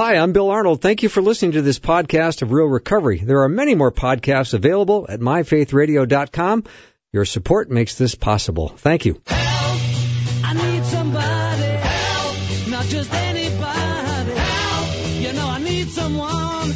Hi, I'm Bill Arnold. Thank you for listening to this podcast of Real Recovery. There are many more podcasts available at myfaithradio.com. Your support makes this possible. Thank you. Help! I need somebody. Help! Not just anybody. Help! You know I need someone.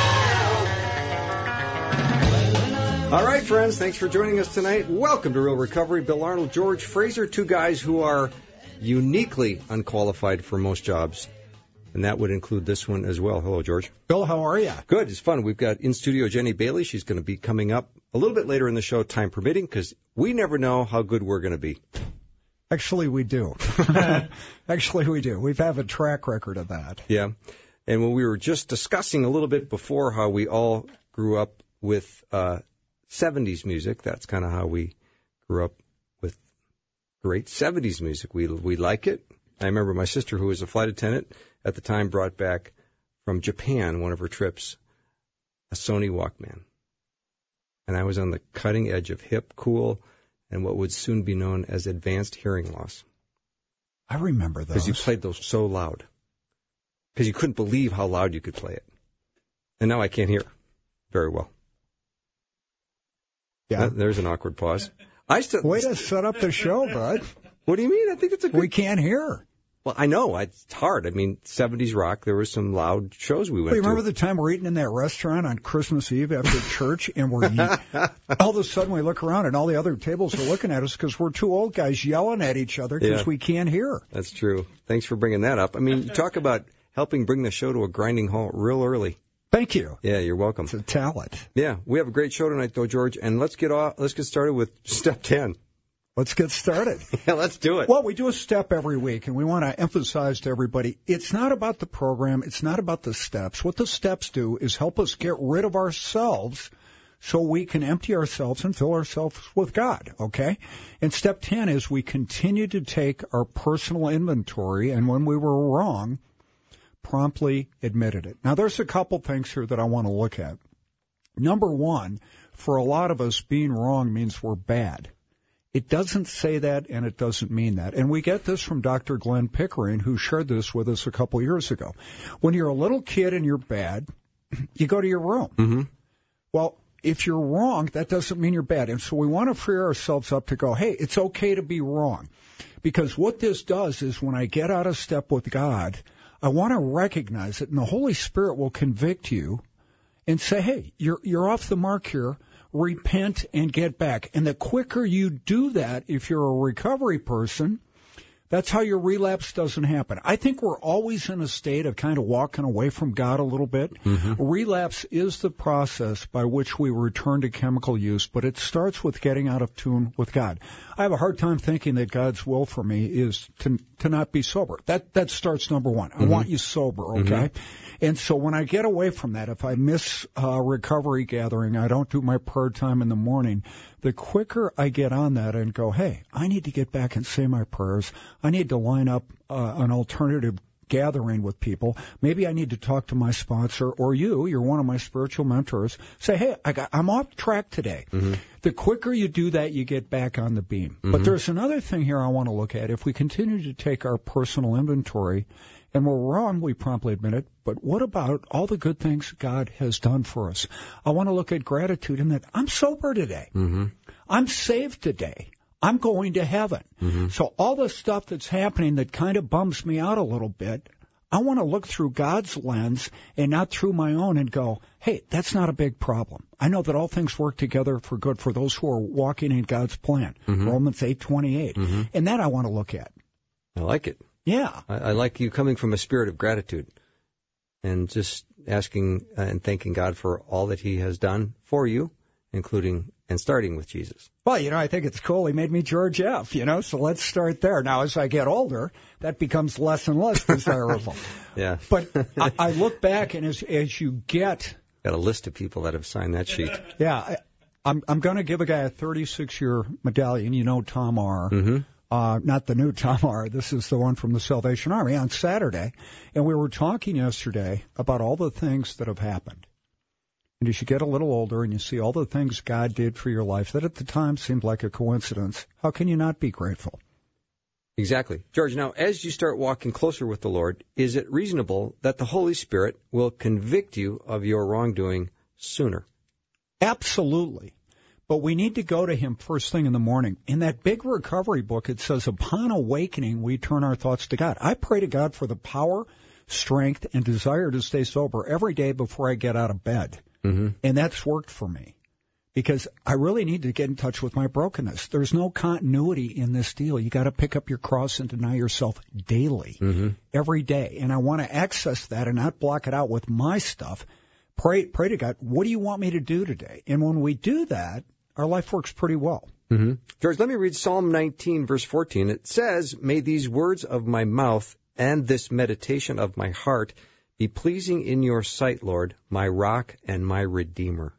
Help! All right, friends, thanks for joining us tonight. Welcome to Real Recovery. Bill Arnold, George Fraser, two guys who are uniquely unqualified for most jobs. And that would include this one as well. Hello, George. Bill, how are you? Good. It's fun. We've got in studio Jenny Bailey. She's going to be coming up a little bit later in the show, time permitting, because we never know how good we're going to be. Actually, we do. Actually, we do. We have a track record of that. Yeah. And when we were just discussing a little bit before how we all grew up with 70s music, that's kind of how we grew up with great 70s music. We like it. I remember my sister, who was a flight attendant at the time, brought back from Japan, one of her trips, a Sony Walkman. And I was on the cutting edge of hip, cool, and what would soon be known as advanced hearing loss. I remember those. Because you played those so loud. Because you couldn't believe how loud you could play it. And now I can't hear very well. Yeah. There's an awkward pause. Way to set up the show, bud. What do you mean? I think it's a good... We can't hear. Well, I know. It's hard. I mean, 70s rock, there were some loud shows we went to. Remember the time we're eating in that restaurant on Christmas Eve after church, and we're all of a sudden we look around and all the other tables are looking at us because we're two old guys yelling at each other because we can't hear. That's true. Thanks for bringing that up. I mean, you talk about helping bring the show to a grinding halt real early. Thank you. Yeah, you're welcome. It's a talent. Yeah, we have a great show tonight, though, George, and let's get started with step 10. Let's get started. Yeah, let's do it. Well, we do a step every week, and we want to emphasize to everybody, it's not about the program. It's not about the steps. What the steps do is help us get rid of ourselves so we can empty ourselves and fill ourselves with God, okay? And step 10 is we continue to take our personal inventory, and when we were wrong, promptly admitted it. Now, there's a couple things here that I want to look at. Number one, for a lot of us, being wrong means we're bad. It doesn't say that, and it doesn't mean that. And we get this from Dr. Glenn Pickering, who shared this with us a couple years ago. When you're a little kid and you're bad, you go to your room. Mm-hmm. Well, if you're wrong, that doesn't mean you're bad. And so we want to free ourselves up to go, hey, it's okay to be wrong. Because what this does is when I get out of step with God, I want to recognize it, and the Holy Spirit will convict you and say, hey, you're off the mark here. Repent and get back. And the quicker you do that, if you're a recovery person, that's how your relapse doesn't happen. I think we're always in a state of kind of walking away from God a little bit. Mm-hmm. Relapse is the process by which we return to chemical use, but it starts with getting out of tune with God. I have a hard time thinking that God's will for me is to not be sober. That starts number one. I want you sober, okay? Mm-hmm. And so when I get away from that, if I miss a recovery gathering, I don't do my prayer time in the morning, the quicker I get on that and go, hey, I need to get back and say my prayers. I need to line up an alternative gathering with people. Maybe I need to talk to my sponsor or you're one of my spiritual mentors. Say, hey, I'm off track today. Mm-hmm. The quicker you do that, you get back on the beam. Mm-hmm. But there's another thing here I want to look at. If we continue to take our personal inventory, and we're wrong, we promptly admit it, but what about all the good things God has done for us? I want to look at gratitude in that I'm sober today. Mm-hmm. I'm saved today. I'm going to heaven. Mm-hmm. So all the stuff that's happening that kind of bums me out a little bit, I want to look through God's lens and not through my own and go, hey, that's not a big problem. I know that all things work together for good for those who are walking in God's plan. Mm-hmm. Romans 8:28. Mm-hmm. And that I want to look at. I like it. Yeah. I like you coming from a spirit of gratitude and just asking and thanking God for all that he has done for you, including and starting with Jesus. Well, I think it's cool. He made me George F., so let's start there. Now, as I get older, that becomes less and less desirable. Yeah. But I look back, and as you get... Got a list of people that have signed that sheet. Yeah. I'm going to give a guy a 36-year medallion, Tom R., Mm-hmm. Not the new Tom R. This is the one from the Salvation Army on Saturday. And we were talking yesterday about all the things that have happened. And as you get a little older and you see all the things God did for your life that at the time seemed like a coincidence, how can you not be grateful? Exactly. George, now, as you start walking closer with the Lord, is it reasonable that the Holy Spirit will convict you of your wrongdoing sooner? Absolutely. But we need to go to him first thing in the morning. In that big recovery book, it says, upon awakening, we turn our thoughts to God. I pray to God for the power, strength, and desire to stay sober every day before I get out of bed. Mm-hmm. And that's worked for me because I really need to get in touch with my brokenness. There's no continuity in this deal. You got to pick up your cross and deny yourself daily, every day. And I want to access that and not block it out with my stuff. Pray to God, what do you want me to do today? And when we do that, our life works pretty well. Mm-hmm. George, let me read Psalm 19, verse 14. It says, may these words of my mouth and this meditation of my heart be pleasing in your sight, Lord, my rock and my redeemer.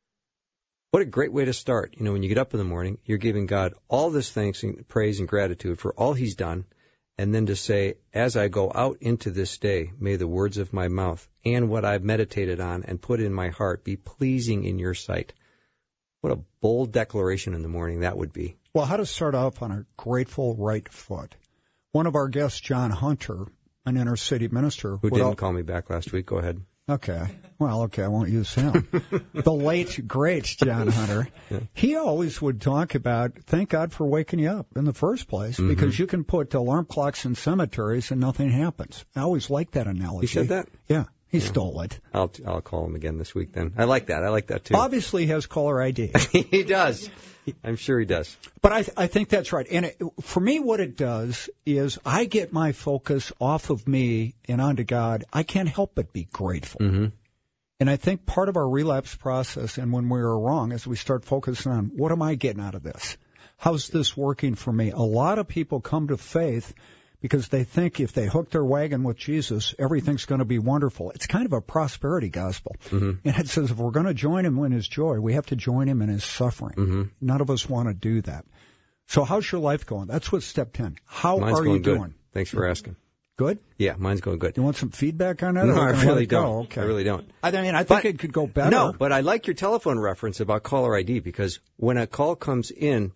What a great way to start. You know, when you get up in the morning, you're giving God all this thanks and praise and gratitude for all he's done. And then to say, as I go out into this day, may the words of my mouth and what I've meditated on and put in my heart be pleasing in your sight. What a bold declaration in the morning that would be. Well, how to start off on a grateful right foot. One of our guests, John Hunter, an inner city minister. Who didn't call me back last week. Go ahead. Okay. Well, okay, I won't use him. The late, great John Hunter. Yeah. He always would talk about, thank God for waking you up in the first place, because you can put alarm clocks in cemeteries and nothing happens. I always liked that analogy. He said that? Yeah. He stole it. I'll call him again this week then. I like that. I like that too. Obviously he has caller ID. He does. I'm sure he does. But I think that's right. And for me, what it does is I get my focus off of me and onto God. I can't help but be grateful. Mm-hmm. And I think part of our relapse process and when we're wrong is we start focusing on what am I getting out of this? How's this working for me? A lot of people come to faith because they think if they hook their wagon with Jesus, everything's going to be wonderful. It's kind of a prosperity gospel. Mm-hmm. And it says if we're going to join him in his joy, we have to join him in his suffering. Mm-hmm. None of us want to do that. So how's your life going? That's what's step 10. How are you doing? Good. Thanks for asking. Good? Yeah, mine's going good. You want some feedback on that? No, I really don't. Okay. I really don't. I mean, I think it could go better. No, but I like your telephone reference about caller ID because when a call comes in,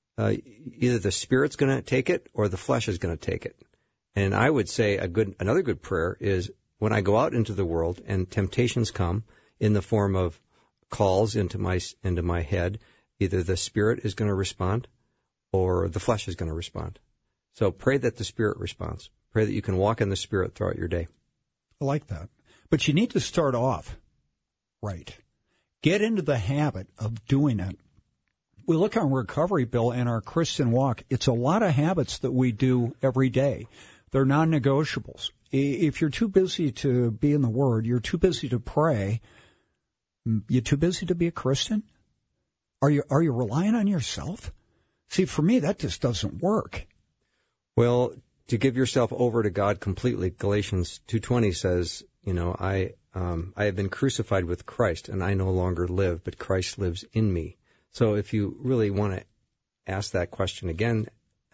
either the Spirit's going to take it or the flesh is going to take it. And I would say another good prayer is when I go out into the world and temptations come in the form of calls into my head, either the Spirit is going to respond or the flesh is going to respond. So pray that the Spirit responds. Pray that you can walk in the Spirit throughout your day. I like that. But you need to start off right. Get into the habit of doing it. We look on Recovery, Bill, and our Christian walk. It's a lot of habits that we do every day. They're non-negotiables. If you're too busy to be in the Word, you're too busy to pray, you're too busy to be a Christian? Are you relying on yourself? See, for me, that just doesn't work. Well, to give yourself over to God completely, Galatians 2:20 says, I have been crucified with Christ, and I no longer live, but Christ lives in me. So if you really want to ask that question again,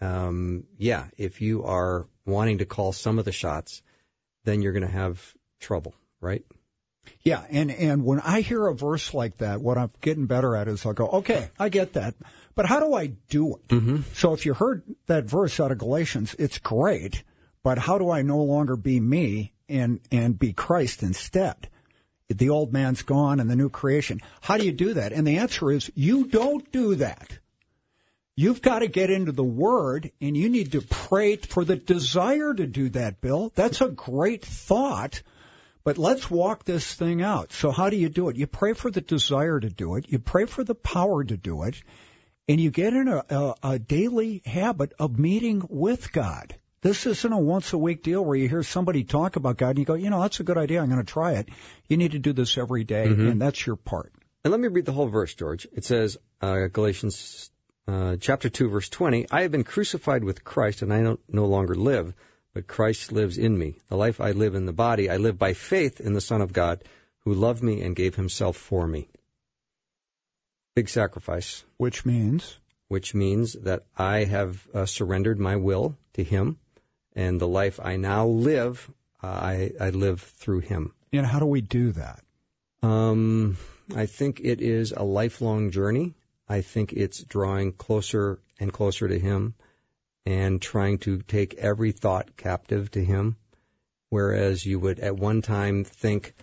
if you are wanting to call some of the shots, then you're going to have trouble, right? Yeah, and when I hear a verse like that, what I'm getting better at is I'll go, okay, I get that, but how do I do it? Mm-hmm. So if you heard that verse out of Galatians, it's great, but how do I no longer be me and be Christ instead? The old man's gone and the new creation. How do you do that? And the answer is you don't do that. You've got to get into the Word, and you need to pray for the desire to do that, Bill. That's a great thought, but let's walk this thing out. So how do you do it? You pray for the desire to do it. You pray for the power to do it, and you get in a daily habit of meeting with God. This isn't a once-a-week deal where you hear somebody talk about God, and you go, that's a good idea. I'm going to try it. You need to do this every day, and that's your part. And let me read the whole verse, George. It says, Galatians chapter 2, verse 20, I have been crucified with Christ, and I no longer live, but Christ lives in me. The life I live in the body, I live by faith in the Son of God, who loved me and gave himself for me. Big sacrifice. Which means? Which means that I have surrendered my will to him, and the life I now live, I live through him. And how do we do that? I think it is a lifelong journey. I think it's drawing closer and closer to him. and trying to take every thought captive to him, whereas you would at one time think,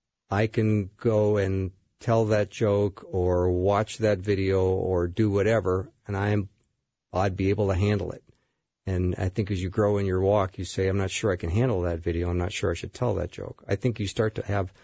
I can go and tell that joke or watch that video or do whatever, and I'd be able to handle it. And I think as you grow in your walk, you say, I'm not sure I can handle that video. I'm not sure I should tell that joke. I think you start to have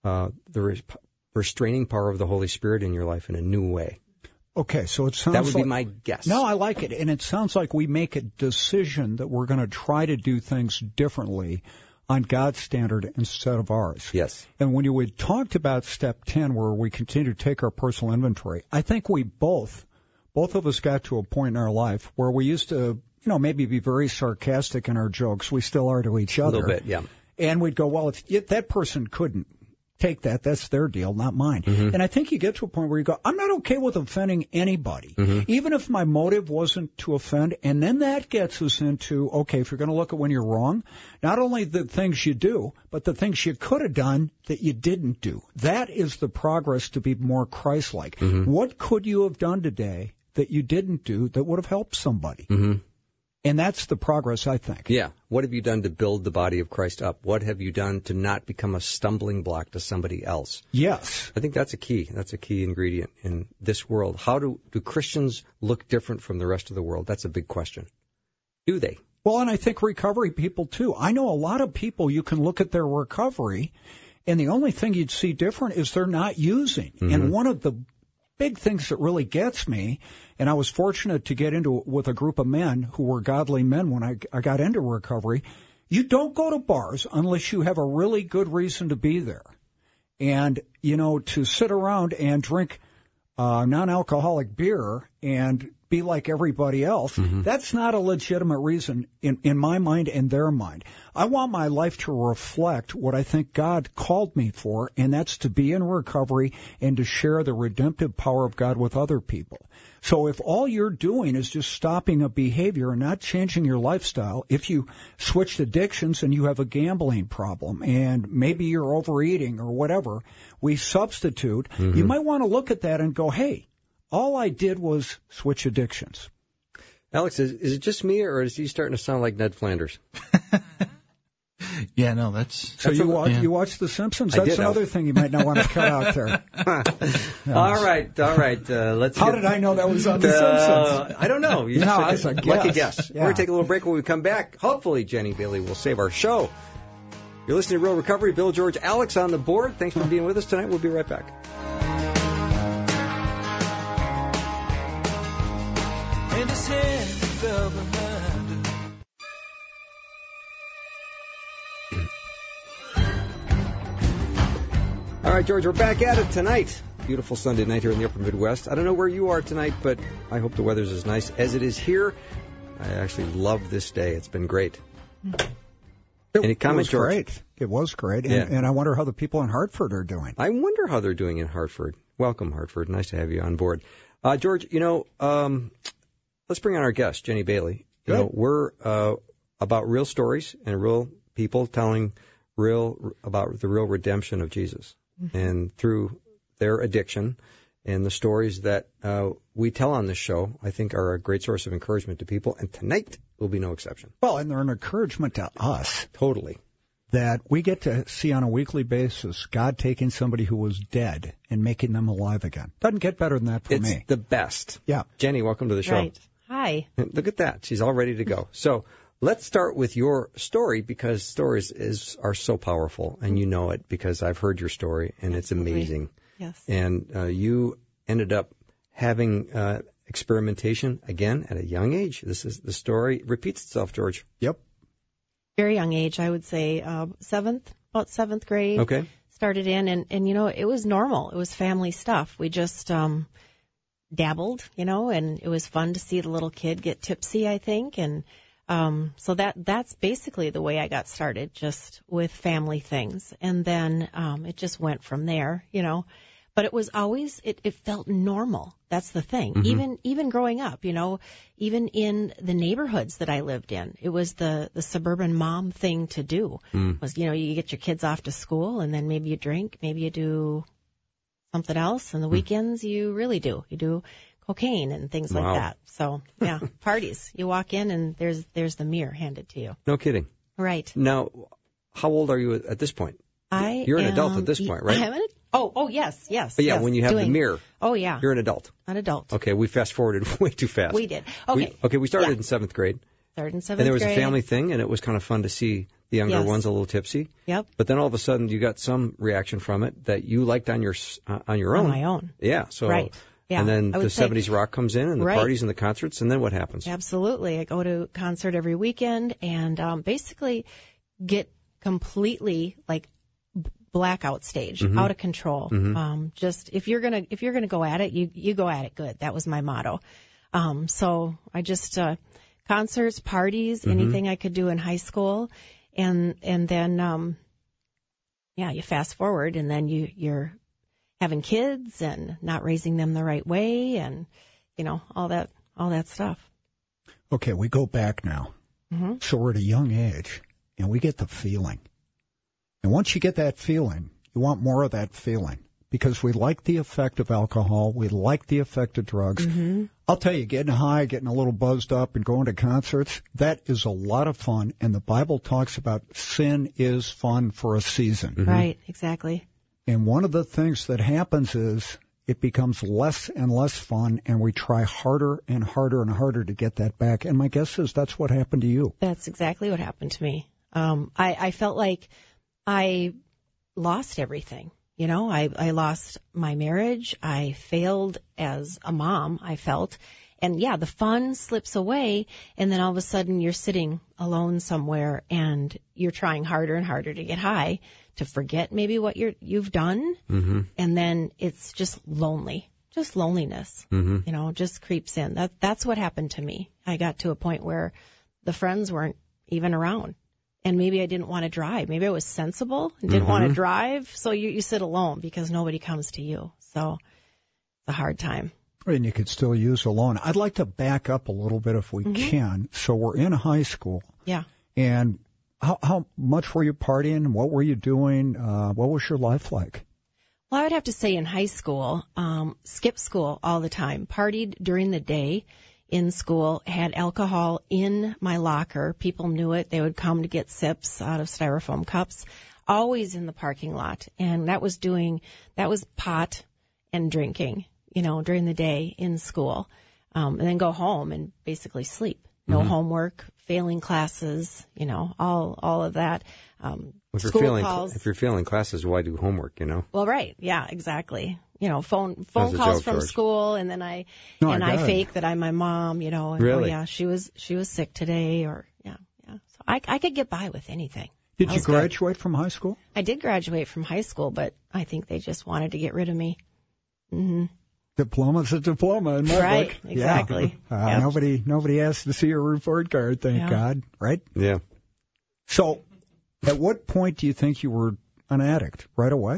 the restraining power of the Holy Spirit in your life in a new way. Okay, so it sounds that would be my guess. No, I like it. And it sounds like we make a decision that we're going to try to do things differently on God's standard instead of ours. Yes. And when you had talked about step 10, where we continue to take our personal inventory, I think we both of us got to a point in our life where we used to, maybe be very sarcastic in our jokes. We still are to each other. A little bit, yeah. And we'd go, well, if that person couldn't take that, that's their deal, not mine. Mm-hmm. And I think you get to a point where you go, I'm not okay with offending anybody, even if my motive wasn't to offend. And then that gets us into, okay, if you're going to look at when you're wrong, not only the things you do, but the things you could have done that you didn't do. That is the progress to be more Christ-like. Mm-hmm. What could you have done today that you didn't do that would have helped somebody? Mm-hmm. And that's the progress, I think. Yeah. What have you done to build the body of Christ up? What have you done to not become a stumbling block to somebody else? Yes. I think that's a key. That's a key ingredient in this world. How do Christians look different from the rest of the world? That's a big question. Do they? Well, and I think recovery people, too. I know a lot of people, you can look at their recovery, and the only thing you'd see different is they're not using. Mm-hmm. And one of the big things that really gets me, and I was fortunate to get into it with a group of men who were godly men when I got into recovery, you don't go to bars unless you have a really good reason to be there. And, to sit around and drink non-alcoholic beer and be like everybody else, that's not a legitimate reason in my mind and their mind. I want my life to reflect what I think God called me for, and that's to be in recovery and to share the redemptive power of God with other people. So if all you're doing is just stopping a behavior and not changing your lifestyle, if you switched addictions and you have a gambling problem and maybe you're overeating or whatever, we substitute, you might want to look at that and go, hey, all I did was switch addictions. Alex, is it just me, or is he starting to sound like Ned Flanders? Yeah, no, that's... So you watch The Simpsons? That's another thing you might not want to cut out there. All right. Let's. How did I know that was on The Simpsons? I don't know. You that's a guess. Lucky guess. Yeah. We're going to take a little break. When we come back, hopefully Jenny Bailey will save our show. You're listening to Real Recovery. Bill, George, Alex on the board. Thanks for being with us tonight. We'll be right back. And his head fell behind her. All right, George, we're back at it tonight. Beautiful Sunday night here in the Upper Midwest. I don't know where you are tonight, but I hope the weather's as nice as it is here. I actually love this day. It's been great. Any comments, George? Great. It was great. Yeah. And I wonder how the people in Hartford are doing. I wonder how they're doing in Hartford. Welcome, Hartford. Nice to have you on board. George, let's bring on our guest, Jenny Bailey. We're about real stories and real people telling about the real redemption of Jesus. Mm-hmm. And through their addiction and the stories that we tell on this show, I think are a great source of encouragement to people. And tonight will be no exception. Well, and they're an encouragement to us. Totally. That we get to see on a weekly basis God taking somebody who was dead and making them alive again. Doesn't get better than that for me. It's the best. Yeah. Jenny, welcome to the show. Right. Hi. Look at that. She's all ready to go. So let's start with your story, because stories are so powerful, and you know it because I've heard your story, and it's amazing. Yes. And you ended up having experimentation again at a young age. This is the story repeats itself, George. Yep. Very young age, I would say about seventh grade. Okay. Started in, and it was normal. It was family stuff. We just dabbled, and it was fun to see the little kid get tipsy, I think, and so that's basically the way I got started, just with family things. And then it just went from there, But it was always, it felt normal. That's the thing. Mm-hmm. Even growing up, even in the neighborhoods that I lived in, it was the suburban mom thing to do. Was, you get your kids off to school, and then maybe you drink, maybe you do something else. And the weekends you really do. You cocaine and things Wow. like that. So, yeah, parties. You walk in and there's the mirror handed to you. No kidding. Right. Now, how old are you at this point? You're an adult at this point, right? Yes. But yeah, yes, when you have the mirror, Oh, yeah. you're an adult. An adult. Okay, we fast forwarded way too fast. We did. Okay. We started Yeah. in 7th grade. Third and 7th And there was grade. a family thing, and it was kind of fun to see the younger Yes. ones a little tipsy. Yep. But then all of a sudden, you got some reaction from it that you liked on your own. On my own. Yeah. So. Right. Yeah. And then I the would say- 70s rock comes in, and the Right. parties and the concerts, and then what happens? Absolutely. I go to a concert every weekend and basically get completely like blackout stage, out of control. Just if you're gonna go at it, you go at it good. That was my motto. So I just concerts, parties, anything I could do in high school, and then you fast forward, and then you're having kids and not raising them the right way, and all that stuff. Okay, we go back now. So we're at a young age, and we get the feeling. And once you get that feeling, you want more of that feeling because we like the effect of alcohol. We like the effect of drugs. I'll tell you, getting high, getting a little buzzed up, and going to concerts, that is a lot of fun. And the Bible talks about sin is fun for a season. Right, exactly. And one of the things that happens is it becomes less and less fun, and we try harder and harder and harder to get that back. And my guess is that's what happened to you. That's exactly what happened to me. I felt like I lost everything. I lost my marriage. I failed as a mom, I felt. And yeah, the fun slips away, and then all of a sudden you're sitting alone somewhere and you're trying harder and harder to get high, to forget maybe what you've done. And then it's just lonely. Just loneliness, just creeps in. That's what happened to me. I got to a point where the friends weren't even around. And maybe I didn't want to drive. Maybe I was sensible and didn't want to drive. So you sit alone because nobody comes to you. So it's a hard time. And you could still use alone. I'd like to back up a little bit if we can. So we're in high school. Yeah. And how much were you partying? What were you doing? What was your life like? Well, I would have to say in high school, skipped school all the time, partied during the day in school, had alcohol in my locker. People knew it. They would come to get sips out of styrofoam cups, always in the parking lot. And that was pot and drinking, during the day in school. And then go home and basically sleep. No homework, failing classes, all of that. If Calls. you're failing classes, why do homework, Well, right. Yeah, exactly. Phone That was a calls joke, from George. school, and then I fake that I'm my mom, and Really? oh yeah, she was sick today, or yeah. So I could get by with anything. Did I you was good. graduate from high school? I did graduate from high school, but I think they just wanted to get rid of me. Diploma's a diploma in my Right, book. exactly. Yeah. Yep. Nobody asked to see your report card, thank Yeah. God, right? Yeah. So at what point do you think you were an addict? Right away?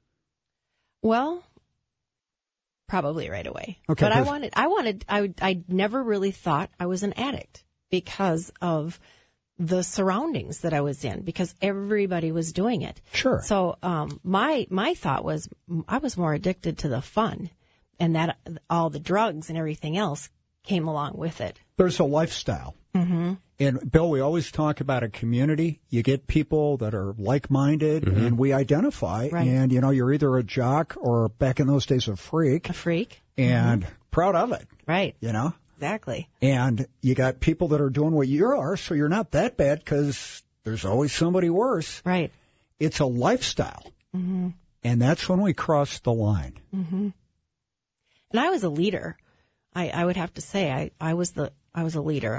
Well, probably right away. Okay, But 'cause- I never really thought I was an addict because of the surroundings that I was in, because everybody was doing it. Sure. So my thought was I was more addicted to the fun, and that all the drugs and everything else came along with it. There's a lifestyle. And, Bill, we always talk about a community. You get people that are like-minded, and we identify. Right. And, you're either a jock or, back in those days, a freak. A freak. And proud of it, Right. Exactly. And you got people that are doing what you are, so you're not that bad because there's always somebody worse. Right. It's a lifestyle. And that's when we cross the line. And I was a leader. I would have to say I was a leader.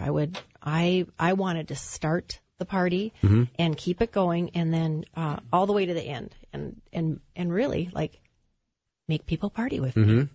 I wanted to start the party and keep it going, and then all the way to the end, and really make people party with me.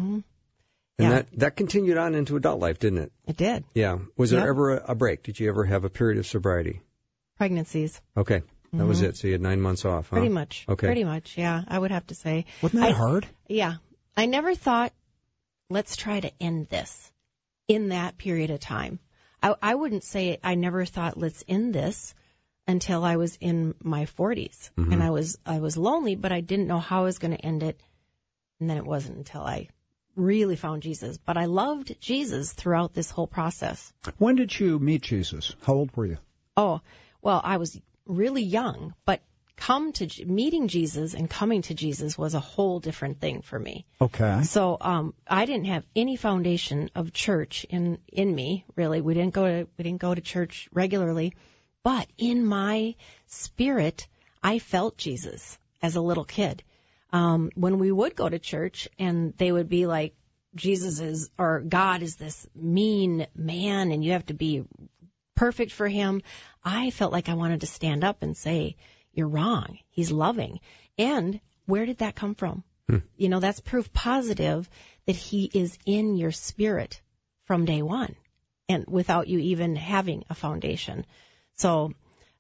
And that continued on into adult life, didn't it? It did. Yeah. Was there Yep. ever a break? Did you ever have a period of sobriety? Pregnancies. Okay. That was it. So you had 9 months off, huh? Pretty much. Okay. Pretty much, yeah. I would have to say. Wasn't that hard? Yeah. I never thought, let's try to end this in that period of time. I wouldn't say I never thought, let's end this until I was in my 40s. And I was lonely, but I didn't know how I was going to end it. And then it wasn't until I really found Jesus. But I loved Jesus throughout this whole process. When did you meet Jesus? How old were you? Oh, well, I was really young, but meeting Jesus and coming to Jesus was a whole different thing for me. Okay. So I didn't have any foundation of church in me, really. We didn't go to church regularly, but in my spirit, I felt Jesus as a little kid. When we would go to church and they would be like, God is this mean man and you have to be perfect for him, I felt like I wanted to stand up and say, you're wrong. He's loving. And where did that come from? You know, that's proof positive that he is in your spirit from day one and without you even having a foundation. So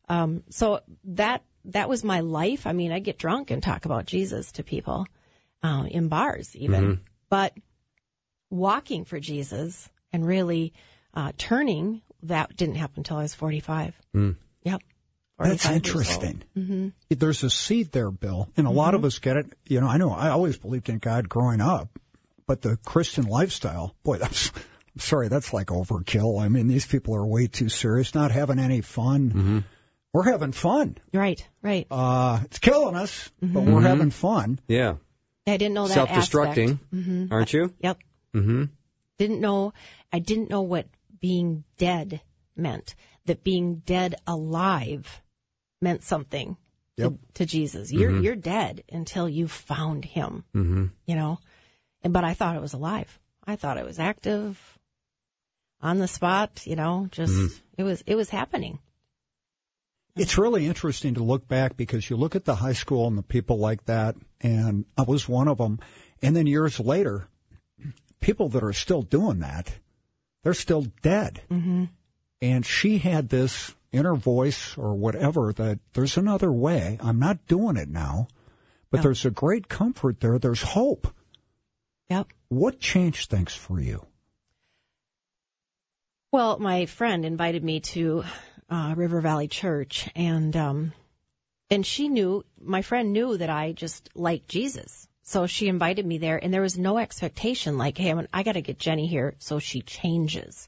that was my life. I mean, I get drunk and talk about Jesus to people, in bars even. Mm-hmm. But walking for Jesus and really turning, that didn't happen until I was 45. Yep. That's interesting. Mm-hmm. There's a seed there, Bill, and a lot of us get it. You know I always believed in God growing up, but the Christian lifestyle, boy, that's like overkill. I mean, these people are way too serious, not having any fun. Mm-hmm. We're having fun. Right. It's killing us, but we're having fun. Yeah. I didn't know that self-destructing, aren't you? Yep. Mm-hmm. I didn't know what being dead meant, that being dead alive meant something to Jesus. You're dead until you found him, you know. But I thought it was alive. I thought it was active, on the spot, you know, just it was happening. It's really interesting to look back because you look at the high school and the people like that, and I was one of them. And then years later, people that are still doing that, they're still dead. Mm-hmm. And she had this inner voice or whatever that there's another way. I'm not doing it now, but there's a great comfort there. There's hope. Yep. What changed things for you? Well, my friend invited me to River Valley Church, and my friend knew that I just liked Jesus. So she invited me there, and there was no expectation like, hey, I got to get Jenny here so she changes.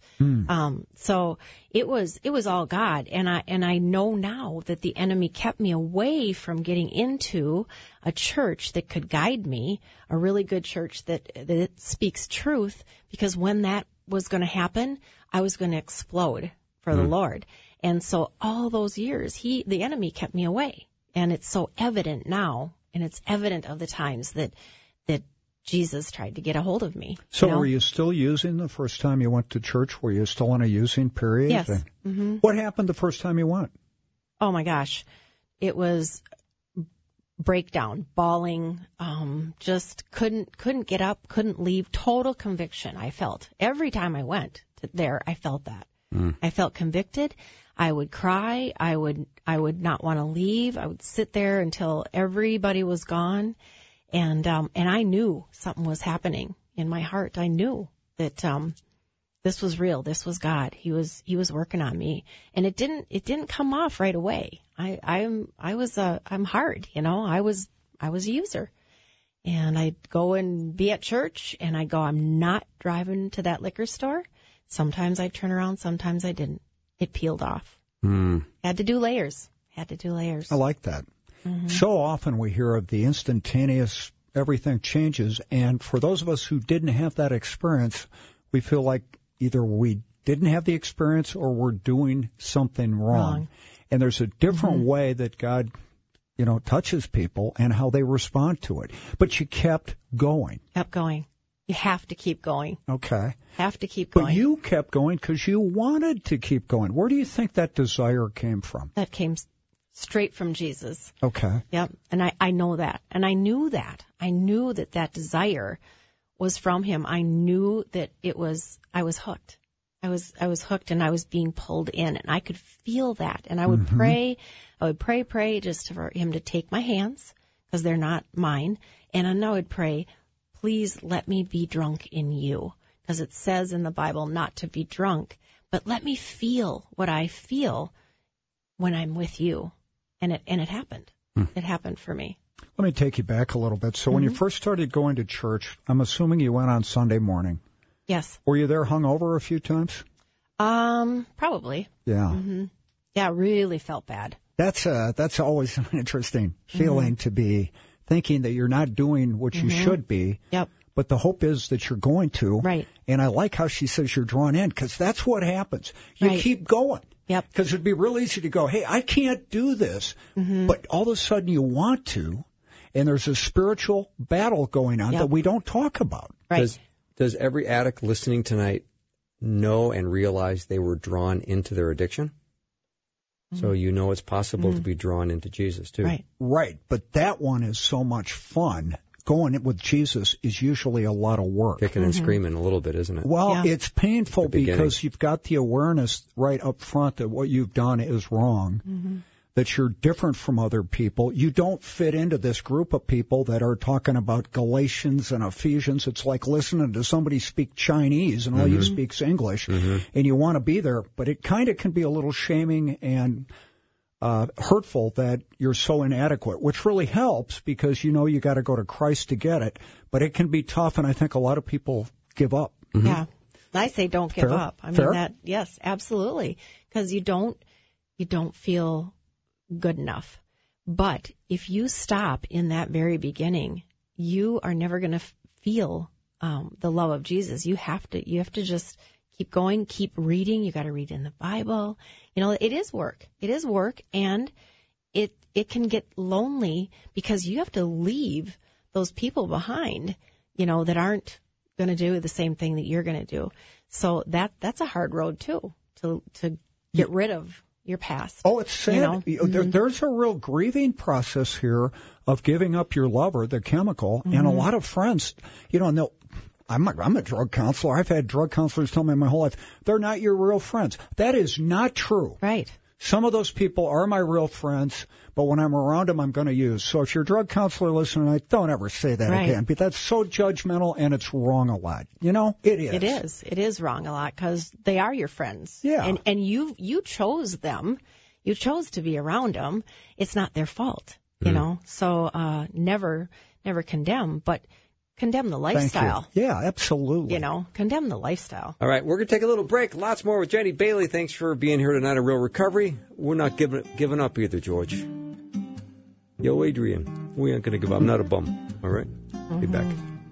So it was all God, and I know now that the enemy kept me away from getting into a church that could guide me, a really good church that speaks truth, because when that was going to happen, I was going to explode for the Lord. And so all those years, the enemy kept me away, and it's so evident now. And it's evident of the times that Jesus tried to get a hold of me. So were you still using the first time you went to church? Were you still in a using period? Yes. Mm-hmm. What happened the first time you went? Oh, my gosh. It was breakdown, bawling, just couldn't get up, couldn't leave, total conviction I felt. Every time I went there, I felt that. I felt convicted. I would cry. I would not want to leave. I would sit there until everybody was gone. And I knew something was happening in my heart. I knew that, this was real. This was God. He was working on me. And it didn't come off right away. I'm hard, you know, I was a user. And I'd go and be at church and I'd go, I'm not driving to that liquor store. Sometimes I'd turn around. Sometimes I didn't. It peeled off. Had to do layers. I like that. So often we hear of the instantaneous, everything changes. And for those of us who didn't have that experience, we feel like either we didn't have the experience or we're doing something wrong. And there's a different way that God, you know, touches people and how they respond to it. But you kept going. Kept going. You have to keep going. Okay. Have to keep going. But you kept going because you wanted to keep going. Where do you think that desire came from? That came straight from Jesus. Okay. Yep. And I know that. And I knew that. I knew that desire was from him. I knew that I was hooked. I was hooked and I was being pulled in and I could feel that. And I would pray. I would pray just for him to take my hands because they're not mine. And I would pray, please let me be drunk in you, because it says in the Bible not to be drunk, but let me feel what I feel when I'm with you. And it happened. It happened for me. Let me take you back a little bit. So when you first started going to church, I'm assuming you went on Sunday morning. Yes. Were you there hungover a few times? Probably. Yeah. Yeah, really felt bad. That's always an interesting feeling to be thinking that you're not doing what you should be. Yep. But the hope is that you're going to. Right. And I like how she says you're drawn in, because that's what happens. You Right. keep going. Yep. Because it'd be real easy to go, hey, I can't do this. But all of a sudden you want to, and there's a spiritual battle going on that we don't talk about. Right. Does every addict listening tonight know and realize they were drawn into their addiction? So you know it's possible to be drawn into Jesus, too. Right. Right. But that one is so much fun. Going with Jesus is usually a lot of work. Kicking and screaming a little bit, isn't it? Well, Yeah. it's painful because you've got the awareness right up front that what you've done is wrong, that you're different from other people. You don't fit into this group of people that are talking about Galatians and Ephesians. It's like listening to somebody speak Chinese and all you speak's English, and you want to be there, but it kind of can be a little shaming and hurtful that you're so inadequate, which really helps because you know you got to go to Christ to get it, but it can be tough, and I think a lot of people give up. Yeah. I say don't give Fair? up. I mean Fair? that, yes, absolutely. Because you don't feel good enough. But if you stop in that very beginning, you are never going to feel the love of Jesus. You have to just keep going, keep reading. You got to read in the Bible. You know, it is work. It is work, and it can get lonely because you have to leave those people behind, you know, that aren't going to do the same thing that you're going to do. So that's a hard road too, to get rid of your past. Oh, it's sad. You know? There's a real grieving process here of giving up your lover, the chemical, and a lot of friends, you know, and I'm a drug counselor. I've had drug counselors tell me my whole life, they're not your real friends. That is not true. Right. Some of those people are my real friends, but when I'm around them, I'm going to use. So if you're a drug counselor listening, don't ever say that again. But that's so judgmental, and it's wrong a lot. You know, it is. It is. It is wrong a lot because they are your friends. Yeah. And you chose them. You chose to be around them. It's not their fault, you know. So never condemn, but condemn the lifestyle. Thank you. Yeah, absolutely. You know, condemn the lifestyle. All right, we're going to take a little break. Lots more with Jenny Bailey. Thanks for being here tonight on Real Recovery. We're not giving up either, George. Yo, Adrian, we aren't going to give up. I'm not a bum. All right? Be back.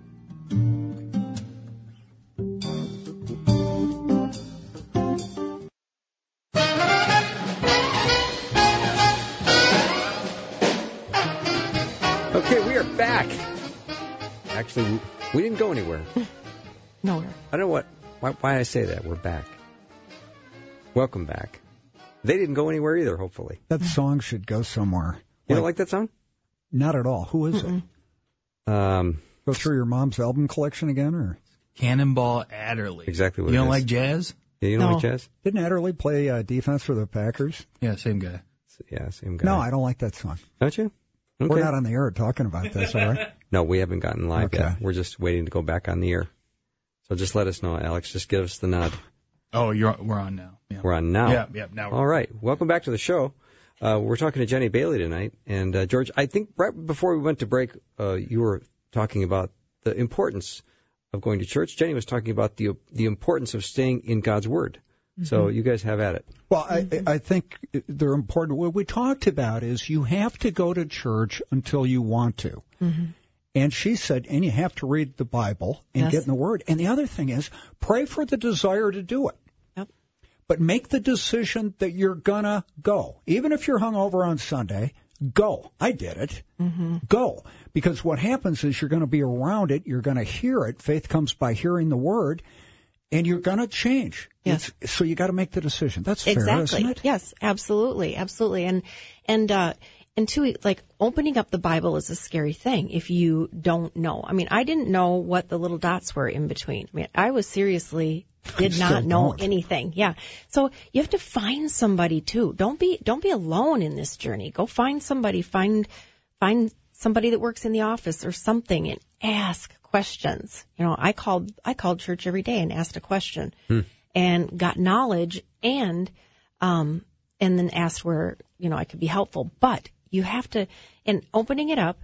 Okay, we are back. Actually, we didn't go anywhere. Nowhere. I don't know why I say that. We're back. Welcome back. They didn't go anywhere either, hopefully. That song should go somewhere. You don't like that song? Not at all. Who is it? Go through your mom's album collection again, or Cannonball Adderley. Exactly what You it don't is. like jazz? Yeah, you don't No. like jazz? didn't Adderley play defense for the Packers? Yeah, same guy. Yeah, same guy. No, I don't like that song. Don't you? Okay. We're not on the air talking about this, all right? No, we haven't gotten live Okay. yet. We're just waiting to go back on the air. So just let us know, Alex. Just give us the nod. Oh, we're on now. Yeah. We're on now. Yeah, now we're All right. Welcome back to the show. We're talking to Jenny Bailey tonight. And, George, I think right before we went to break, you were talking about the importance of going to church. Jenny was talking about the importance of staying in God's Word. So you guys have at it. Well, I think they're important. What we talked about is you have to go to church until you want to. And she said, and you have to read the Bible and Yes. get in the Word. And the other thing is, pray for the desire to do it. Yep. But make the decision that you're going to go. Even if you're hungover on Sunday, go. I did it. Go. Because what happens is you're going to be around it. You're going to hear it. Faith comes by hearing the Word. And you're going to change. Yes. So you got to make the decision. That's fair, Exactly. isn't it? Yes, absolutely. And two, like opening up the Bible is a scary thing if you don't know. I mean, I didn't know what the little dots were in between. I mean, I was seriously did still not know don't. anything. Yeah. So you have to find somebody too. Don't be alone in this journey. Go find somebody. Find somebody that works in the office or something and ask questions. You know, I called church every day and asked a question and got knowledge and then asked where, you know, I could be helpful. But you have to, and opening it up,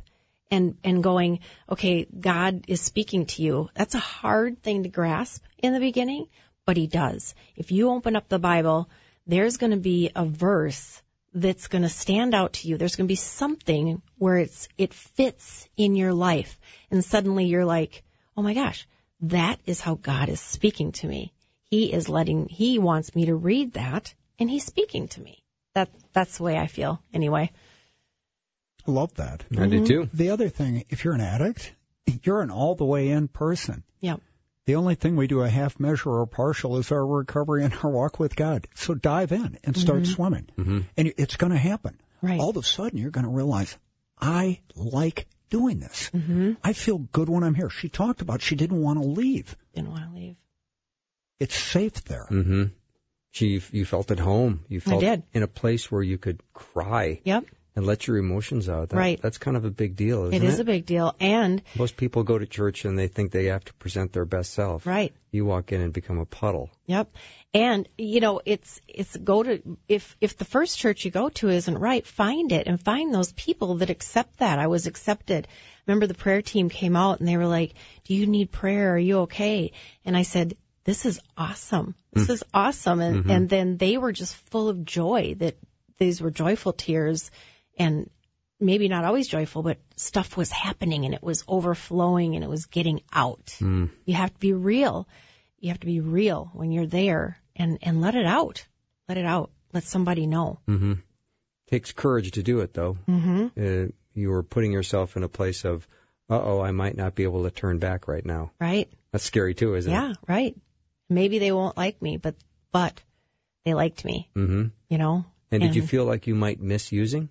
and going, okay, God is speaking to you. That's a hard thing to grasp in the beginning, but he does. If you open up the Bible, there's going to be a verse that's going to stand out to you. There's going to be something where it fits in your life. And suddenly you're like, oh my gosh, that is how God is speaking to me. He wants me to read that, and he's speaking to me. That's the way I feel anyway. I love that. I do too. The other thing, if you're an addict, you're an all the way in person. Yeah. The only thing we do a half measure or partial is our recovery and our walk with God. So dive in and start swimming. Mm-hmm. And it's going to happen. Right. All of a sudden, you're going to realize, I like doing this. Mm-hmm. I feel good when I'm here. She talked about she didn't want to leave. Didn't want to leave. It's safe there. Mm-hmm. You felt at home. You felt I did. in a place where you could cry. Yep. And let your emotions out. Right. That's kind of a big deal, isn't it? It is a big deal. And most people go to church and they think they have to present their best self. right. You walk in and become a puddle. Yep. And, it's if the first church you go to isn't right, find it and find those people that accept that. I was accepted. Remember the prayer team came out and they were like, do you need prayer? Are you okay? And I said, this is awesome. This is awesome. And then they were just full of joy, that these were joyful tears, and maybe not always joyful, but stuff was happening and it was overflowing and it was getting out. You have to be real. You have to be real when you're there and let it out. Let it out. Let somebody know. Mm-hmm. Takes courage to do it, though. Mm-hmm. You are putting yourself in a place of, I might not be able to turn back right now. Right. That's scary, too, isn't it? Yeah, right. Maybe they won't like me, but they liked me, And did you feel like you might miss using?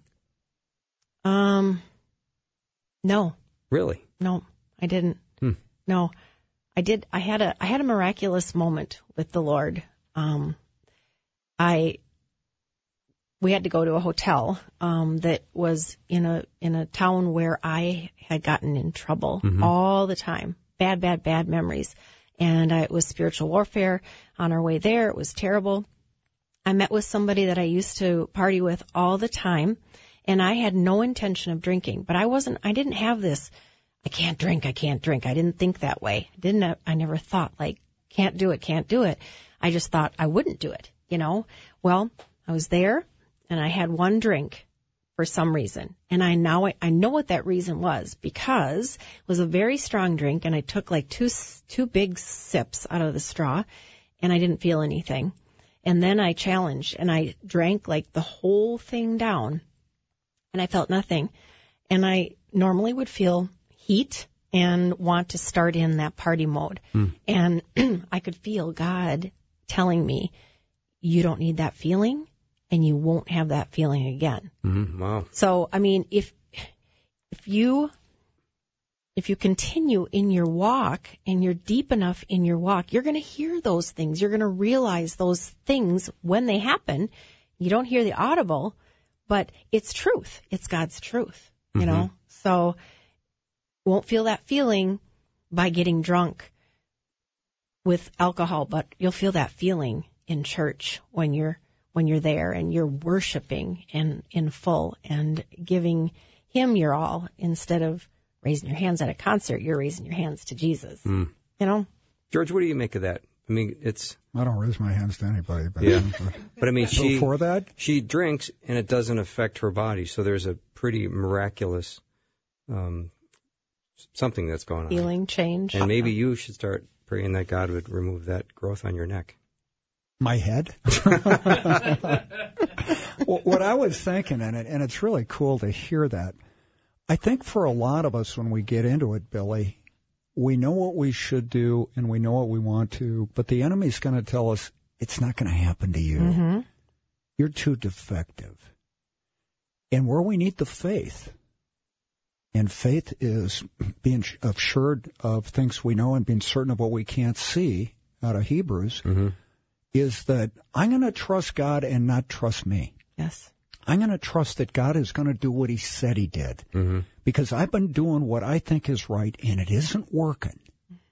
No. Really? No, I didn't. No, I did. I had a miraculous moment with the Lord. We had to go to a hotel, that was in a town where I had gotten in trouble all the time. Bad memories. And it was spiritual warfare on our way there. It was terrible. I met with somebody that I used to party with all the time, and I had no intention of drinking, but I didn't have this, I can't drink. I didn't think that way. I never thought like, can't do it. I just thought I wouldn't do it, Well, I was there and I had one drink for some reason. And I know what that reason was, because it was a very strong drink and I took like two big sips out of the straw and I didn't feel anything. And then I challenged and I drank like the whole thing down and I felt nothing. And I normally would feel heat and want to start in that party mode. And I could feel God telling me, you don't need that feeling and you won't have that feeling again. Wow. So, I mean, if you continue in your walk and you're deep enough in your walk, you're going to hear those things. You're going to realize those things when they happen. You don't hear the audible, but it's truth. It's God's truth, So won't feel that feeling by getting drunk with alcohol, but you'll feel that feeling in church when you're there and you're worshiping and in full and giving him your all instead of raising your hands at a concert. You're raising your hands to Jesus. George, what do you make of that? I mean, I don't raise my hands to anybody. But yeah. But I mean, before that, she drinks and it doesn't affect her body. So there's a pretty miraculous something that's going on. Feeling change. And maybe you should start praying that God would remove that growth on your neck. My head? What I was thinking, and it's really cool to hear that, I think for a lot of us when we get into it, Billy, we know what we should do and we know what we want to, but the enemy's going to tell us it's not going to happen to you. You're too defective. And where we need the faith, and faith is being assured of things we know and being certain of what we can't see out of Hebrews, is that I'm going to trust God and not trust me. Yes. I'm going to trust that God is going to do what he said he did, because I've been doing what I think is right and it isn't working.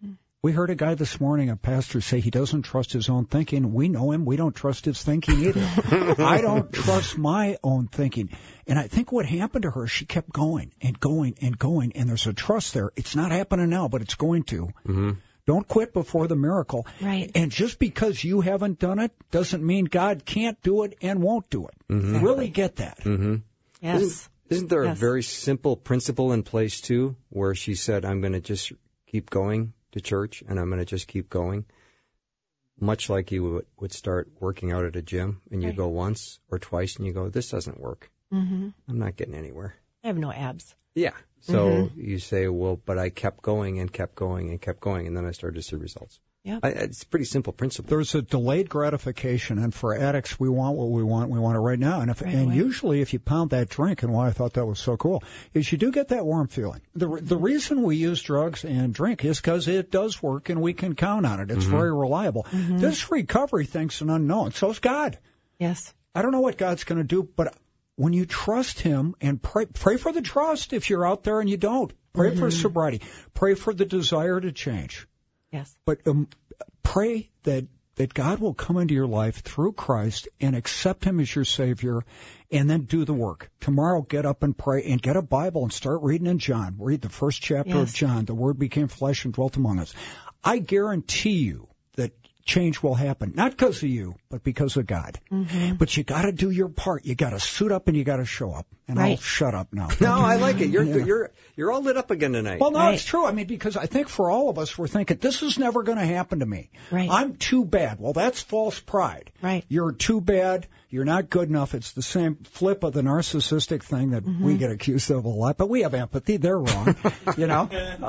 We heard a guy this morning, a pastor, say he doesn't trust his own thinking. We know him. We don't trust his thinking either. I don't trust my own thinking. And I think what happened to her, she kept going and going and going, and there's a trust there. It's not happening now, but it's going to. Mm-hmm. Don't quit before the miracle. Right. And just because you haven't done it doesn't mean God can't do it and won't do it. Mm-hmm. Really get that. Mm-hmm. Yes. Isn't there a Yes. very simple principle in place, too, where she said, I'm going to just keep going to church, and I'm going to just keep going? Much like you would start working out at a gym, and you Right. go once or twice, and you go, this doesn't work. Mm-hmm. I'm not getting anywhere. I have no abs. Yeah. So you say, well, but I kept going and kept going and kept going, and then I started to see results. Yeah. It's a pretty simple principle. There's a delayed gratification, and for addicts, we want what we want it right now. And Right and away. usually, if you pound that drink, and why I thought that was so cool, is you do get that warm feeling. The reason we use drugs and drink is because it does work, and we can count on it. It's very reliable. This recovery thing's an unknown. So is God. Yes. I don't know what God's going to do, but when you trust Him and pray for the trust if you're out there and you don't. Pray for sobriety. Pray for the desire to change. Yes. But pray that God will come into your life through Christ and accept Him as your Savior, and then do the work. Tomorrow, get up and pray and get a Bible and start reading in John. Read the first chapter of John. The Word became flesh and dwelt among us. I guarantee you that change will happen, not because of you, but because of God. But you got to do your part. You got to suit up and you got to show up. And I'll Right. shut up now. No, I like it. You're all lit up again tonight. Well, no, Right. it's true. I mean, because I think for all of us, we're thinking, this is never going to happen to me. Right. I'm too bad. Well, that's false pride. Right. You're too bad. You're not good enough. It's the same flip of the narcissistic thing that we get accused of a lot, but we have empathy. They're wrong. You know?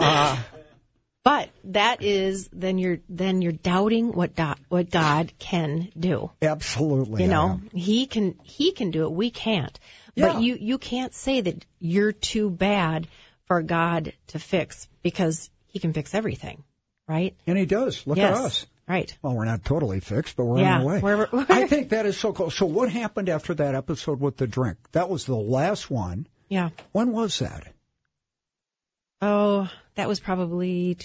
But that is then you're doubting what God can do. Absolutely. You I know, am. he can do it. We can't. Yeah. But you can't say that you're too bad for God to fix, because He can fix everything, right? And He does. Look Yes. at us. Right. Well, we're not totally fixed, but we're Yeah, on our way. we're- I think that is so cool. So what happened after that episode with the drink? That was the last one. Yeah. When was that? Oh, that was probably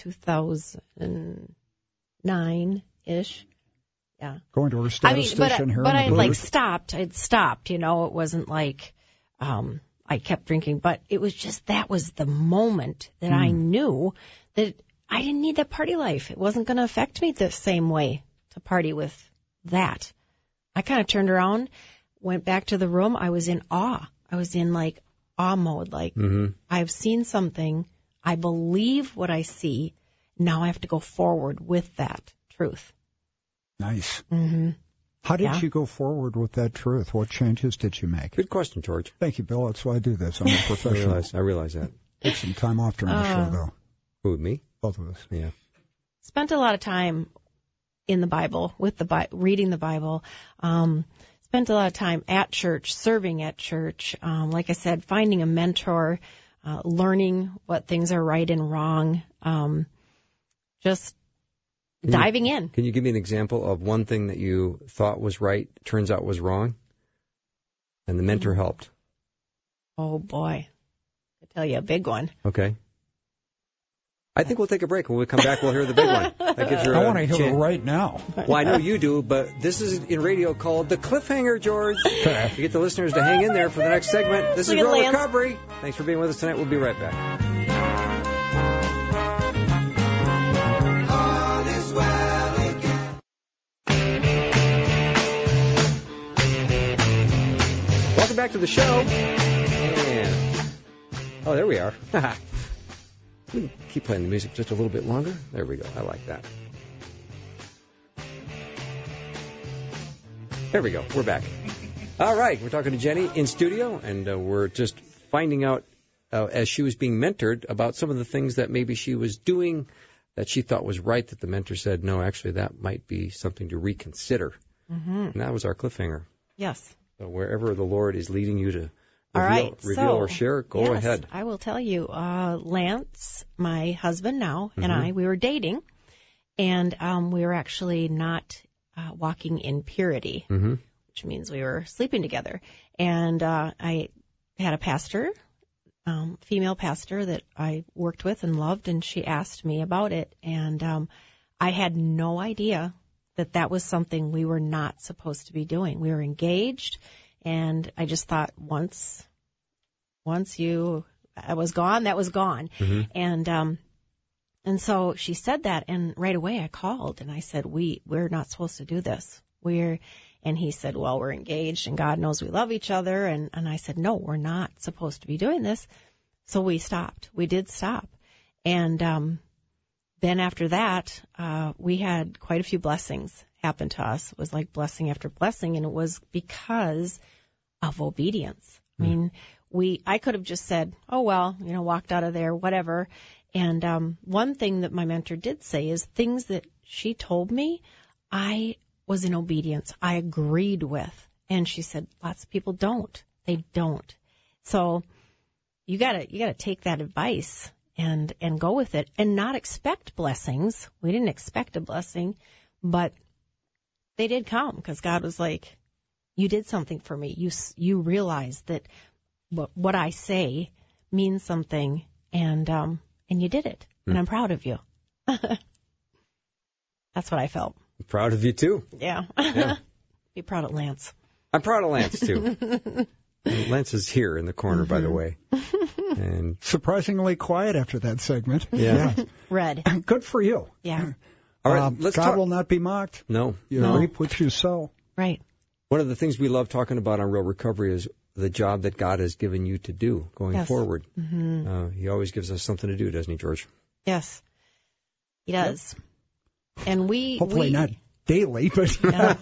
2009-ish. Yeah. Going to her I mean, statistician here. but in I the like booth? stopped. I'd stopped, you know. It wasn't like I kept drinking, but it was just that was the moment that I knew that I didn't need that party life. It wasn't going to affect me the same way to party with that. I kind of turned around, went back to the room. I was in awe. I was in like awe mode. Like I've seen something. I believe what I see. Now I have to go forward with that truth. Nice. Mm-hmm. How did Yeah. you go forward with that truth? What changes did you make? Good question, George. Thank you, Bill. That's why I do this. I'm a professional. I realize that. Take some time off during the show, though. Who, me? Both of us. Yeah. Spent a lot of time in the Bible, with the reading the Bible. Spent a lot of time at church, serving at church. Like I said, finding a mentor, learning what things are right and wrong. Just diving in. Can you give me an example of one thing that you thought was right, turns out was wrong, and the mentor helped? Oh boy, I tell you a big one. Okay. I think we'll take a break. When we come back, we'll hear the big one. That gives you I a want to hear it chance. right now. Well, I know you do, but this is in radio called The Cliffhanger, George. To get the listeners to hang in there for the next segment. This is Look at Real Lance. Recovery. Thanks for being with us tonight. We'll be right back. Welcome back to the show. And, oh, there we are. Keep playing the music just a little bit longer. There we go. I like that. There we go. We're back. All right. We're talking to Jenny in studio, and we're just finding out, as she was being mentored, about some of the things that maybe she was doing that she thought was right, that the mentor said, no, actually, that might be something to reconsider. Mm-hmm. And that was our cliffhanger. Yes. So wherever the Lord is leading you to All right. reveal or share, go yes, ahead. I will tell you. Lance, my husband now, and I, we were dating, and we were actually not walking in purity, which means we were sleeping together. And I had a pastor female pastor that I worked with and loved, and she asked me about it. And I had no idea that that was something we were not supposed to be doing. We were engaged, and I just thought once I was gone, that was gone. Mm-hmm. And so she said that, and right away I called and I said, we're not supposed to do this. And he said, well, we're engaged and God knows we love each other. And I said, no, we're not supposed to be doing this. So we stopped. We did stop. And then after that, we had quite a few blessings happen to us. It was like blessing after blessing, and it was because of obedience. I mean, I could have just said, oh, well, walked out of there, whatever. And one thing that my mentor did say is things that she told me, I was in obedience. I agreed with. And she said, lots of people don't. They don't. So you gotta take that advice and go with it and not expect blessings. We didn't expect a blessing, but they did come because God was like, you did something for me. You realized that what I say means something, and you did it, and I'm proud of you. That's what I felt. I'm proud of you, too. Yeah. Be proud of Lance. I'm proud of Lance, too. Lance is here in the corner, by the way. And surprisingly quiet after that segment. Yeah. Red. Good for you. Yeah. All right, let's God talk. will not be mocked. No. You reap what you sow. Right. One of the things we love talking about on Real Recovery is the job that God has given you to do going forward. Mm-hmm. He always gives us something to do, doesn't he, George? Yes, he does. Yep. And hopefully not daily, but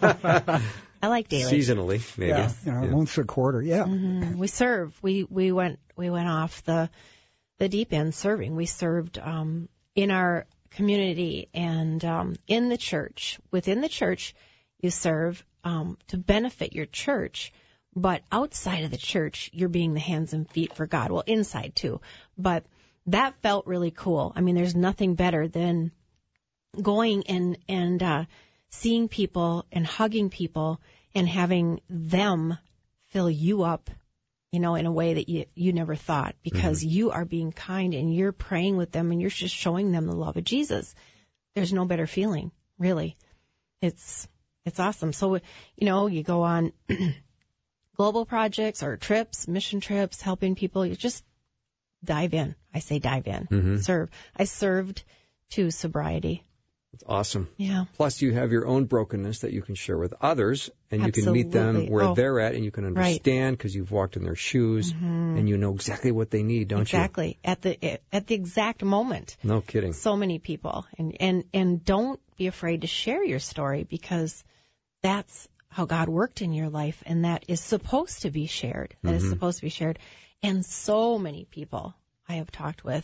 I like daily. Seasonally, maybe. Yeah, once a quarter. Yeah. Mm-hmm. We serve. We went off the deep end serving. We served in our community and in the church. Within the church, you serve to benefit your church. But outside of the church, you're being the hands and feet for God. Well, inside too. But that felt really cool. I mean, there's nothing better than going and seeing people and hugging people and having them fill you up, in a way that you never thought, because you are being kind and you're praying with them and you're just showing them the love of Jesus. There's no better feeling, really. It's awesome. So, you go on global projects or trips, mission trips, helping people. You just dive in. I say dive in. Serve. I served to sobriety. It's awesome. Yeah. Plus, you have your own brokenness that you can share with others, and you can meet them where they're at, and you can understand because you've walked in their shoes, and you know exactly what they need, don't you? Exactly. At the exact moment. No kidding. So many people. And don't be afraid to share your story, because that's how God worked in your life, and that is supposed to be shared. That is supposed to be shared. And so many people I have talked with,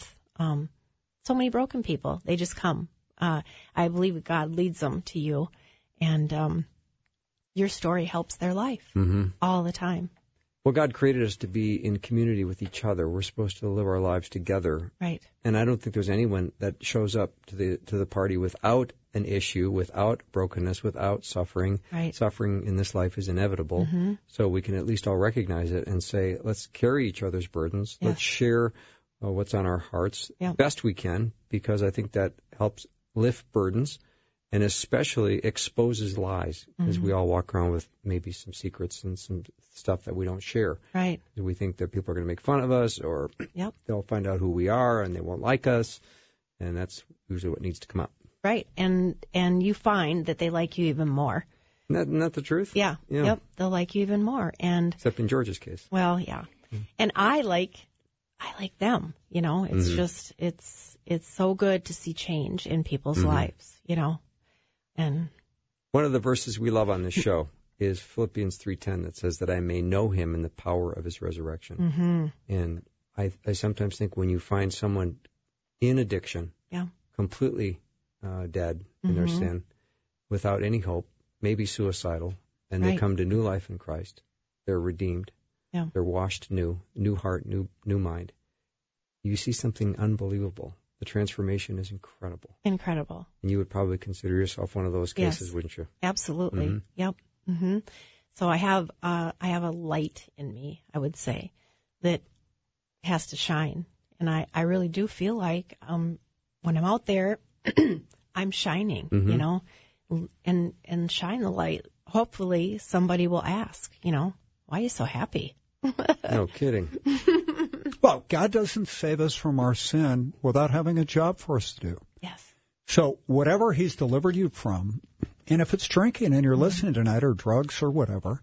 so many broken people, they just come. I believe God leads them to you, and your story helps their life all the time. Well, God created us to be in community with each other. We're supposed to live our lives together. Right. And I don't think there's anyone that shows up to the party without an issue, without brokenness, without suffering. Right. Suffering in this life is inevitable. So we can at least all recognize it and say, let's carry each other's burdens. Yes. Let's share what's on our hearts best we can, because I think that helps lift burdens and especially exposes lies, because we all walk around with maybe some secrets and some stuff that we don't share. Right. We think that people are going to make fun of us, or they'll find out who we are and they won't like us, and that's usually what needs to come out. Right. And you find that they like you even more. Isn't that the truth? Yeah. Yep. They'll like you even more. And except in George's case. Well, yeah. And I like them, It's just it's so good to see change in people's lives, And one of the verses we love on this show is Philippians 3:10, that says that I may know him in the power of his resurrection. And I sometimes think when you find someone in addiction, completely dead in their sin, without any hope, maybe suicidal, and they come to new life in Christ, they're redeemed, they're washed new heart, new mind. You see something unbelievable. The transformation is incredible. Incredible. And you would probably consider yourself one of those cases, wouldn't you? Absolutely. Yep. So I have a light in me, I would say, that has to shine. And I really do feel like when I'm out there, I'm shining, you know, and shine the light. Hopefully somebody will ask, you know, why are you so happy? No kidding. Well, God doesn't save us from our sin without having a job for us to do. Yes. So whatever he's delivered you from, and if it's drinking and you're listening tonight or drugs or whatever,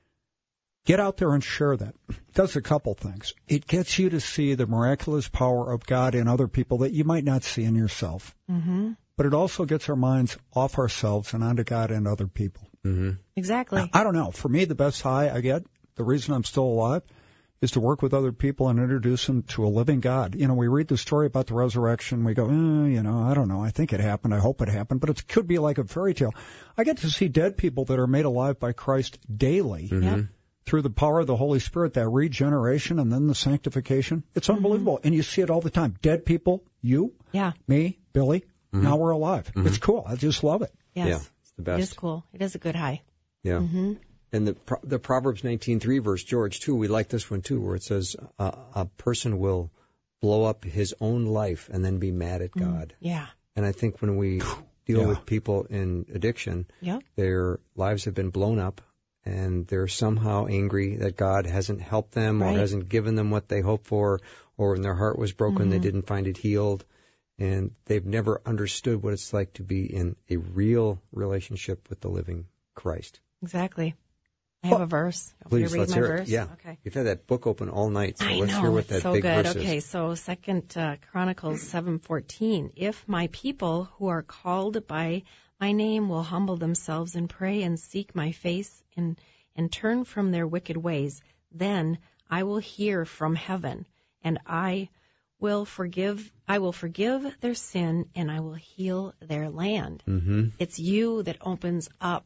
get out there and share that. It does a couple things. It gets you to see the miraculous power of God in other people that you might not see in yourself. Mm-hmm. But it also gets our minds off ourselves and onto God and other people. Mm-hmm. Exactly. Now, I don't know. For me, the best high I get, the reason I'm still alive, is to work with other people and introduce them to a living God. You know, we read the story about the resurrection. We go, you know, I don't know. I think it happened. I hope it happened. But it could be like a fairy tale. I get to see dead people that are made alive by Christ daily through the power of the Holy Spirit, that regeneration and then the sanctification. It's unbelievable. And you see it all the time. Dead people, you, me, Billy, now we're alive. It's cool. I just love it. Yes. Yeah, it's the best. It is cool. It is a good high. Yeah. Mm-hmm. And the Proverbs 19:3 verse, George, too, we like this one, too, where it says a person will blow up his own life and then be mad at God. Yeah. And I think when we deal with people in addiction, their lives have been blown up, and they're somehow angry that God hasn't helped them or hasn't given them what they hoped for, or when their heart was broken, they didn't find it healed. And they've never understood what it's like to be in a real relationship with the living Christ. Exactly. I have a verse. Please, let's hear verse? it. Yeah. Okay. You've had that book open all night, so let's hear what that so big good. verse is. Okay, so 2 Chronicles 7:14. If my people who are called by my name will humble themselves and pray and seek my face and turn from their wicked ways, then I will hear from heaven and I will forgive their sin and I will heal their land. Mm-hmm. It's you that opens up.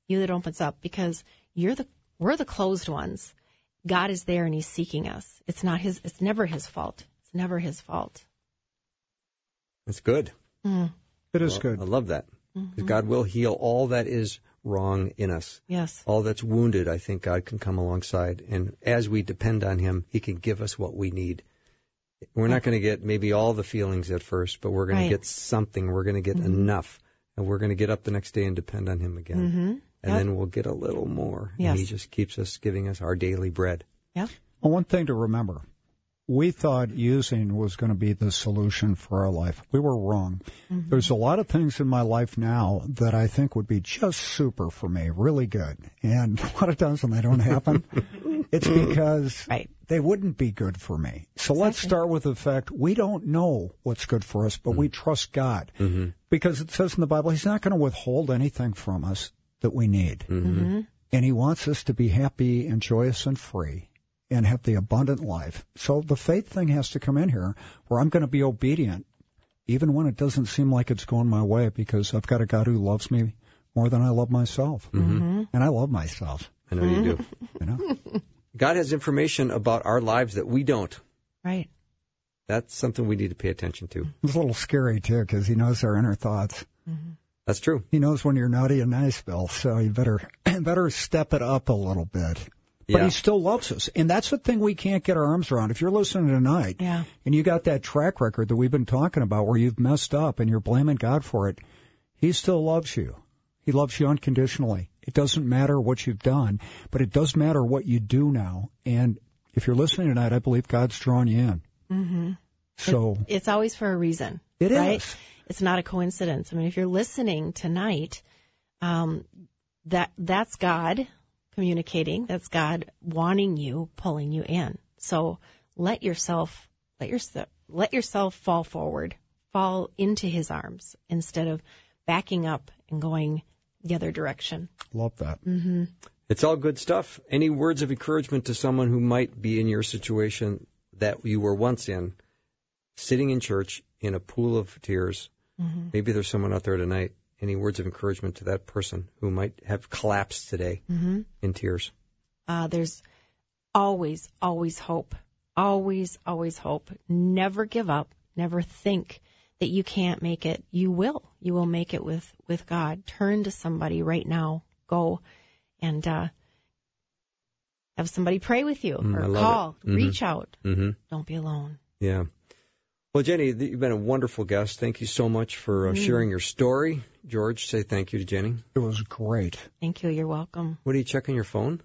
Because we're the closed ones. God is there and he's seeking us. It's never his fault. It's never his fault. That's good. It is good. I love that. Because God will heal all that is wrong in us. Yes. All that's wounded, I think God can come alongside. And as we depend on him, he can give us what we need. We're not going to get maybe all the feelings at first, but we're going to get something. We're going to get enough. And we're going to get up the next day and depend on him again. Mm-hmm. And then we'll get a little more. Yes. And he just keeps us, giving us our daily bread. Yeah. Well, one thing to remember, we thought using was going to be the solution for our life. We were wrong. Mm-hmm. There's a lot of things in my life now that I think would be just super for me, really good. And a lot of times when they don't happen, it's because they wouldn't be good for me. So let's start with the fact we don't know what's good for us, but we trust God. Mm-hmm. Because it says in the Bible, he's not going to withhold anything from us that we need. Mm-hmm. And he wants us to be happy and joyous and free and have the abundant life. So the faith thing has to come in here where I'm going to be obedient even when it doesn't seem like it's going my way because I've got a God who loves me more than I love myself. Mm-hmm. And I love myself. I know you do. You know? God has information about our lives that we don't. Right. That's something we need to pay attention to. It's a little scary, too, because he knows our inner thoughts. Mm-hmm. That's true. He knows when you're naughty and nice, Bill, so you better step it up a little bit. But he still loves us. And that's the thing we can't get our arms around. If you're listening tonight and you got that track record that we've been talking about where you've messed up and you're blaming God for it, he still loves you. He loves you unconditionally. It doesn't matter what you've done, but it does matter what you do now. And if you're listening tonight, I believe God's drawn you in. Mm-hmm. So it's always for a reason. It right? is. It's not a coincidence. I mean, if you're listening tonight, that's God communicating. That's God wanting you, pulling you in. So let yourself fall forward, fall into his arms instead of backing up and going the other direction. Love that. Mm-hmm. It's all good stuff. Any words of encouragement to someone who might be in your situation that you were once in, sitting in church in a pool of tears? Mm-hmm. Maybe there's someone out there tonight. Any words of encouragement to that person who might have collapsed today in tears? There's always hope. Always hope. Never give up. Never think that you can't make it. You will. You will make it with God. Turn to somebody right now. Go and have somebody pray with you, I or love call, it. Mhm. reach out. Mm-hmm. Don't be alone. Yeah. Well, Jenny, you've been a wonderful guest. Thank you so much for sharing your story. George, say thank you to Jenny. It was great. Thank you. You're welcome. What are you checking your phone?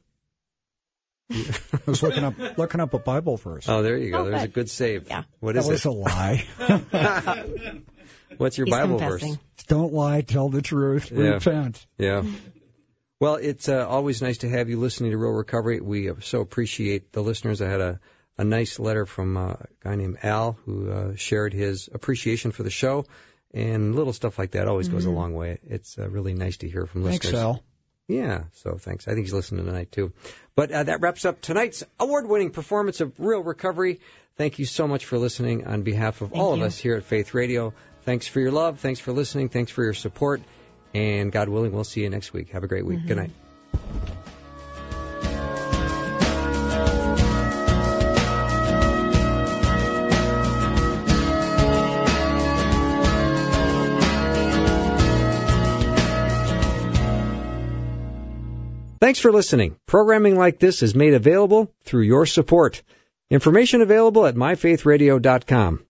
I was looking up a Bible verse. Oh, there you go. Oh, There's a good. good save. Yeah. What That is was it? a lie. What's your He's Bible confessing. verse? Don't lie, tell the truth, Yeah. repent. Yeah. Well, it's always nice to have you listening to Real Recovery. We so appreciate the listeners. I had a nice letter from a guy named Al who shared his appreciation for the show, and little stuff like that always goes a long way. It's really nice to hear from listeners. Thanks, Al. Yeah, so thanks. I think he's listening tonight, too. But that wraps up tonight's award-winning performance of Real Recovery. Thank you so much for listening on behalf of all of us here at Faith Radio. Thanks for your love. Thanks for listening. Thanks for your support. And God willing, we'll see you next week. Have a great week. Good night. Thanks for listening. Programming like this is made available through your support. Information available at myfaithradio.com.